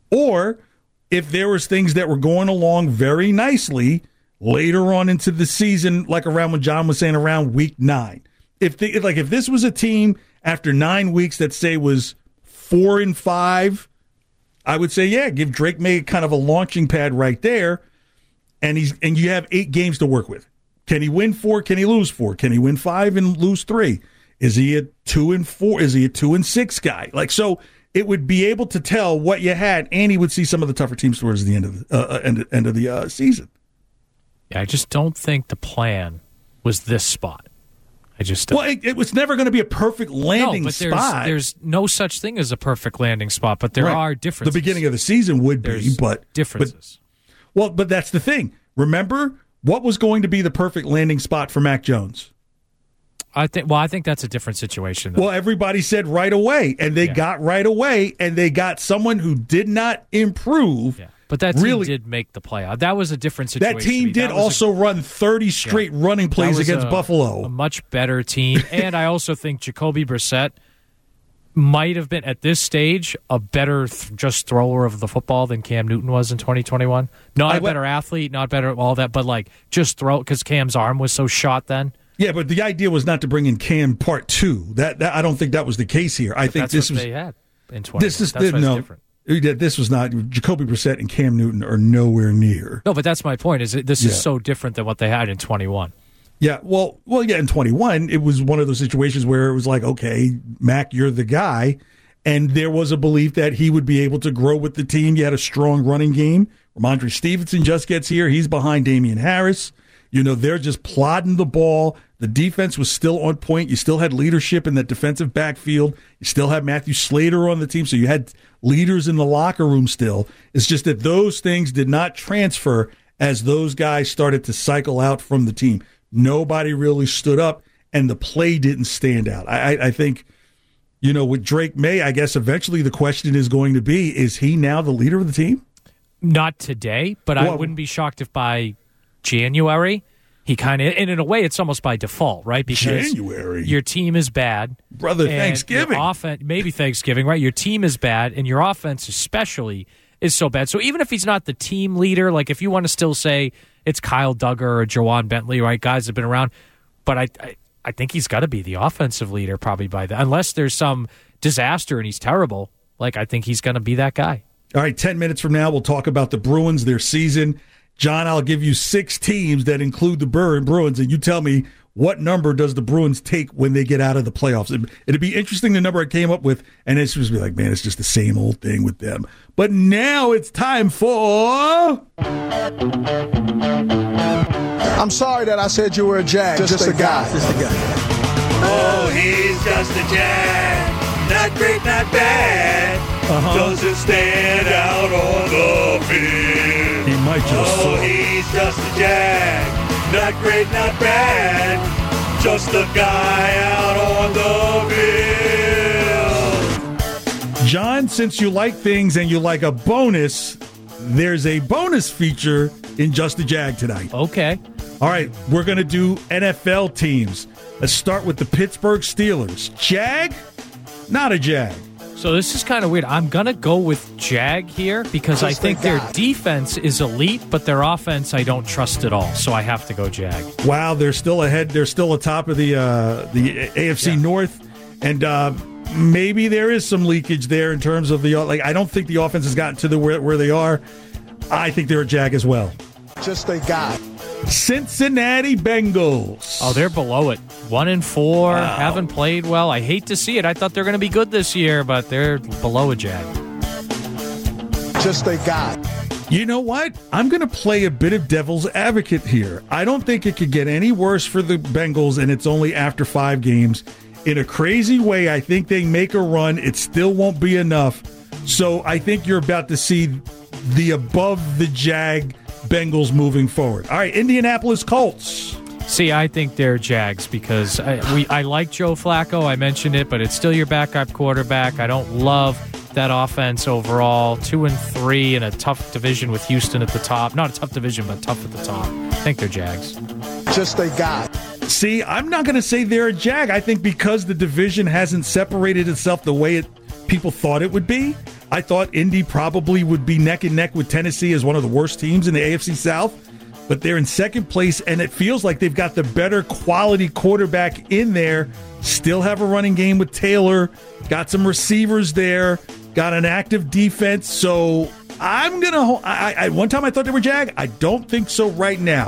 or if there was things that were going along very nicely later on into the season, like around when John was saying around week nine. If the, like if this was a team after nine weeks that say was four and five, I would say, yeah, give Drake May kind of a launching pad right there, and he's and you have eight games to work with. Can he win four? Can he lose four? Can he win five and lose three? Is he a two and four? Is he a two and six guy? Like, so it would be able to tell what you had, and he would see some of the tougher teams towards the end of the uh, end, end of the uh, season. Yeah, I just don't think the plan was this spot. I just well, it, it was never going to be a perfect landing no, but there's, spot. There's no such thing as a perfect landing spot, but there right. are differences. The beginning of the season would there's be, but differences. But, well, but that's the thing. Remember what was going to be the perfect landing spot for Mac Jones? I think. Well, I think that's a different situation, though. Well, everybody said right away, and they yeah. got right away, and they got someone who did not improve. Yeah. But that team really, did make the playoff. That was a different situation. That team did that also a, run thirty straight yeah, running plays against a, Buffalo. A much better team. And I also think Jacoby Brissett might have been, at this stage, a better th- just thrower of the football than Cam Newton was in twenty twenty-one. Not I, a better athlete, not better all that, but like just throw, because Cam's arm was so shot then. Yeah, but the idea was not to bring in Cam part two. That, that I don't think that was the case here. I but think that's this what was they had in twenty. This is that's the, no. different. This was not Jacoby Brissett and Cam Newton are nowhere near. No, but that's my point. Is it, this yeah. is so different than what they had in twenty-one. Yeah, well, well, yeah. In twenty-one, it was one of those situations where it was like, okay, Mac, you're the guy, and there was a belief that he would be able to grow with the team. You had a strong running game. Ramondre Stevenson just gets here; he's behind Damian Harris. You know, they're just plodding the ball. The defense was still on point. You still had leadership in that defensive backfield. You still had Matthew Slater on the team, so you had leaders in the locker room still. It's just that those things did not transfer as those guys started to cycle out from the team. Nobody really stood up, and the play didn't stand out. I, I think, you know, with Drake May, I guess eventually the question is going to be, is he now the leader of the team? Not today, but well, I wouldn't be shocked if by January he kind of, and in a way, it's almost by default, right? Because January. Your team is bad. Brother, Thanksgiving. Offense, maybe Thanksgiving, right? Your team is bad, and your offense especially is so bad. So even if he's not the team leader, like if you want to still say it's Kyle Duggar or Jawan Bentley, right? Guys have been around. But I, I, I think he's got to be the offensive leader probably by then. Unless there's some disaster and he's terrible. Like, I think he's going to be that guy. All right, ten minutes from now, we'll talk about the Bruins, their season. John, I'll give you six teams that include the Bruins, and you tell me what number does the Bruins take when they get out of the playoffs. It, it'd be interesting the number I came up with, and it's just be like, man, it's just the same old thing with them. But now it's time for... I'm sorry that I said you were a Jag. Just, just a, a guy. guy. Just a guy. Oh, he's just a Jag. Not great, not bad. Uh-huh. Doesn't stand out on the field. He might just. Oh, he's just a Jag. Not great, not bad. Just a guy out on the field. John, since you like things and you like a bonus, there's a bonus feature in Just a Jag tonight. Okay. All right, we're going to do N F L teams. Let's start with the Pittsburgh Steelers. Jag? Not a Jag. So this is kind of weird. I'm going to go with Jag here because I think their defense is elite, but their offense I don't trust at all. So I have to go Jag. Wow, they're still ahead. They're still atop of the uh, the A F C yeah. North. And uh, maybe there is some leakage there in terms of the – like. I don't think the offense has gotten to the where, where they are. I think they're a Jag as well. Just a guy. Cincinnati Bengals. Oh, they're below it. One and four. Wow. Haven't played well. I hate to see it. I thought they were going to be good this year, but they're below a Jag. Just a guy. You know what? I'm going to play a bit of devil's advocate here. I don't think it could get any worse for the Bengals, and it's only after five games. In a crazy way, I think they make a run. It still won't be enough. So I think you're about to see the above the Jag Bengals moving forward. All right, Indianapolis Colts. See, I think they're Jags because I, we I like Joe Flacco. I mentioned it, but it's still your backup quarterback. I don't love that offense overall. Two and three in a tough division with Houston at the top. Not a tough division, but tough at the top. I think they're Jags. Just a guy. See, I'm not going to say they're a Jag. I think because the division hasn't separated itself the way it people thought it would be. I thought Indy probably would be neck and neck with Tennessee as one of the worst teams in the A F C South, but they're in second place, and it feels like they've got the better quality quarterback in there. Still have a running game with Taylor, got some receivers there, got an active defense. So I'm gonna. I, I one time I thought they were Jag. I don't think so right now.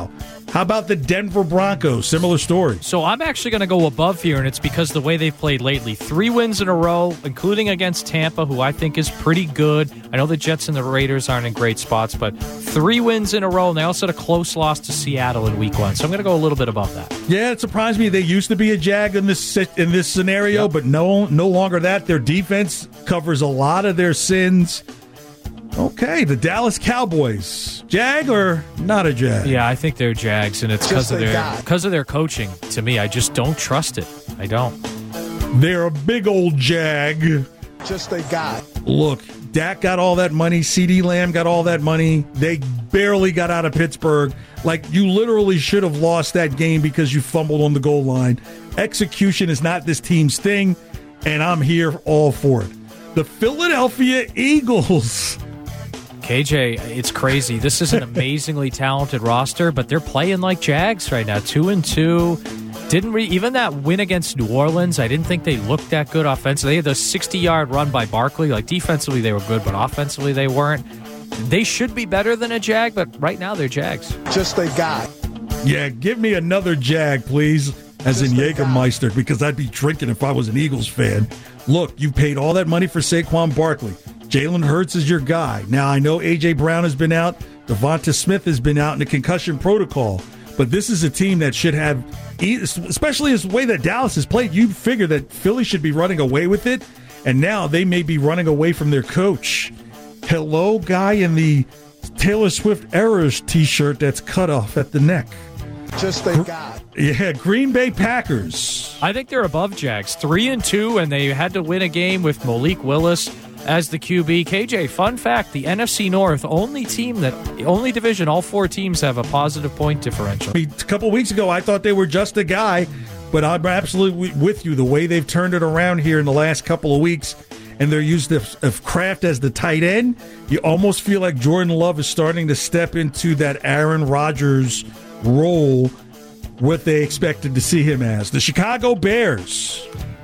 How about the Denver Broncos? Similar story. So I'm actually going to go above here, and it's because the way they've played lately. Three wins in a row, including against Tampa, who I think is pretty good. I know the Jets and the Raiders aren't in great spots, but three wins in a row, and they also had a close loss to Seattle in week one. So I'm going to go a little bit above that. Yeah, it surprised me. They used to be a Jag in this in this scenario, yep. but no, no longer that. Their defense covers a lot of their sins. Okay, the Dallas Cowboys. Jag or not a Jag? Yeah, I think they're Jags, and it's because of their because of their coaching. To me, I just don't trust it. I don't. They're a big old Jag. Just a guy. Look, Dak got all that money. CeeDee Lamb got all that money. They barely got out of Pittsburgh. Like, you literally should have lost that game because you fumbled on the goal line. Execution is not this team's thing, and I'm here all for it. The Philadelphia Eagles. K J, it's crazy. This is an amazingly talented roster, but they're playing like Jags right now. Two and two. Didn't re- even that win against New Orleans, I didn't think they looked that good offensively. They had the sixty-yard run by Barkley. Like, defensively they were good, but offensively they weren't. They should be better than a Jag, but right now they're Jags. Just a guy. Yeah, give me another Jag, please, as Just in Jägermeister, because I'd be drinking if I was an Eagles fan. Look, you paid all that money for Saquon Barkley. Jalen Hurts is your guy. Now, I know A J. Brown has been out. Devonta Smith has been out in the concussion protocol. But this is a team that should have, especially as the way that Dallas has played, you figure that Philly should be running away with it. And now they may be running away from their coach. Hello, guy in the Taylor Swift Errors t-shirt that's cut off at the neck. Just a guy. Yeah, Green Bay Packers. I think they're above Jags. Three and two, and they had to win a game with Malik Willis as the Q B. K J, fun fact, the N F C North, only team that, only division, all four teams have a positive point differential. A couple weeks ago, I thought they were just a guy, but I'm absolutely with you. The way they've turned it around here in the last couple of weeks, and they're used of, of Kraft as the tight end, you almost feel like Jordan Love is starting to step into that Aaron Rodgers role, what they expected to see him as. The Chicago Bears.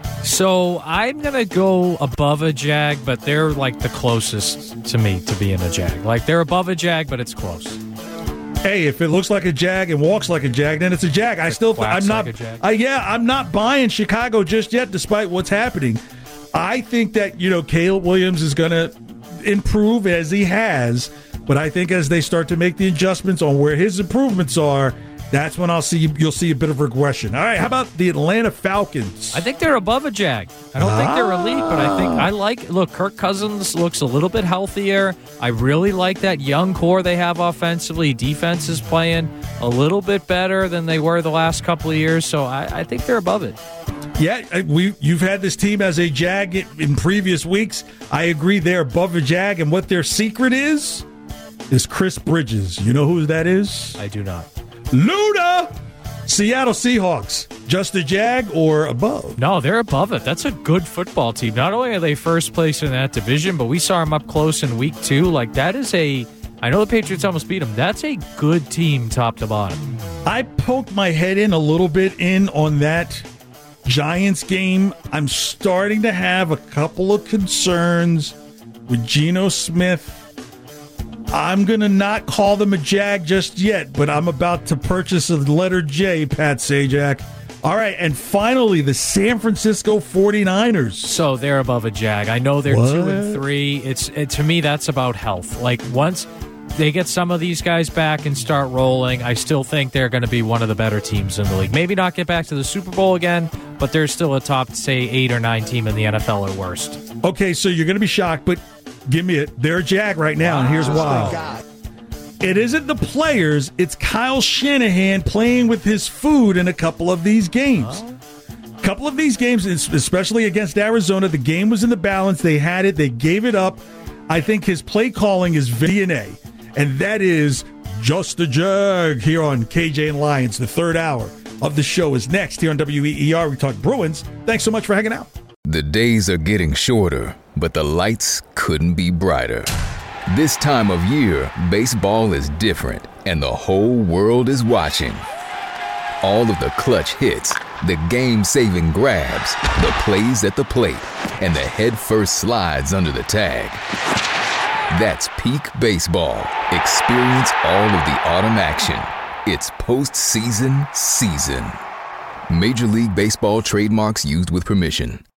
So I'm going to go above a Jag, but they're like the closest to me to being a Jag. Like, they're above a Jag, but it's close. Hey, if it looks like a Jag and walks like a Jag, then it's a Jag. I still, I'm not, like a Jag. I, yeah, I'm not buying Chicago just yet, despite what's happening. I think that, you know, Caleb Williams is going to improve as he has, but I think as they start to make the adjustments on where his improvements are, that's when I'll see you'll see a bit of regression. All right, how about the Atlanta Falcons? I think they're above a Jag. I don't ah. think they're elite, but I think I like. Look, Kirk Cousins looks a little bit healthier. I really like that young core they have offensively. Defense is playing a little bit better than they were the last couple of years, so I, I think they're above it. Yeah, we you've had this team as a Jag in previous weeks. I agree they're above a Jag, and what their secret is is Chris Bridges. You know who that is? I do not. Luda! Seattle Seahawks. Just a Jag or above? No, they're above it. That's a good football team. Not only are they first place in that division, but we saw them up close in week two. Like, that is a... I know the Patriots almost beat them. That's a good team top to bottom. I poked my head in a little bit in on that Giants game. I'm starting to have a couple of concerns with Geno Smith. I'm going to not call them a Jag just yet, but I'm about to purchase a letter J, Pat Sajak. All right, and finally, the San Francisco forty-niners. So they're above a Jag. I know they're what? two and three. It's it, to me, that's about health. Like, once they get some of these guys back and start rolling, I still think they're going to be one of the better teams in the league. Maybe not get back to the Super Bowl again, but they're still a top, say, eight or nine team in the N F L or worst. Okay, so you're going to be shocked, but give me it. They're a Jag right now, wow. And here's why. It isn't the players, it's Kyle Shanahan playing with his food in a couple of these games. A oh. couple of these games, especially against Arizona, the game was in the balance. They had it. They gave it up. I think his play calling is D N A, and that is just a Jag here on K J and Lions. The third hour of the show is next here on W E E R. We talk Bruins. Thanks so much for hanging out. The days are getting shorter, but the lights couldn't be brighter. This time of year, baseball is different, and the whole world is watching. All of the clutch hits, the game-saving grabs, the plays at the plate, and the head-first slides under the tag. That's peak baseball. Experience all of the autumn action. It's postseason season. Major League Baseball trademarks used with permission.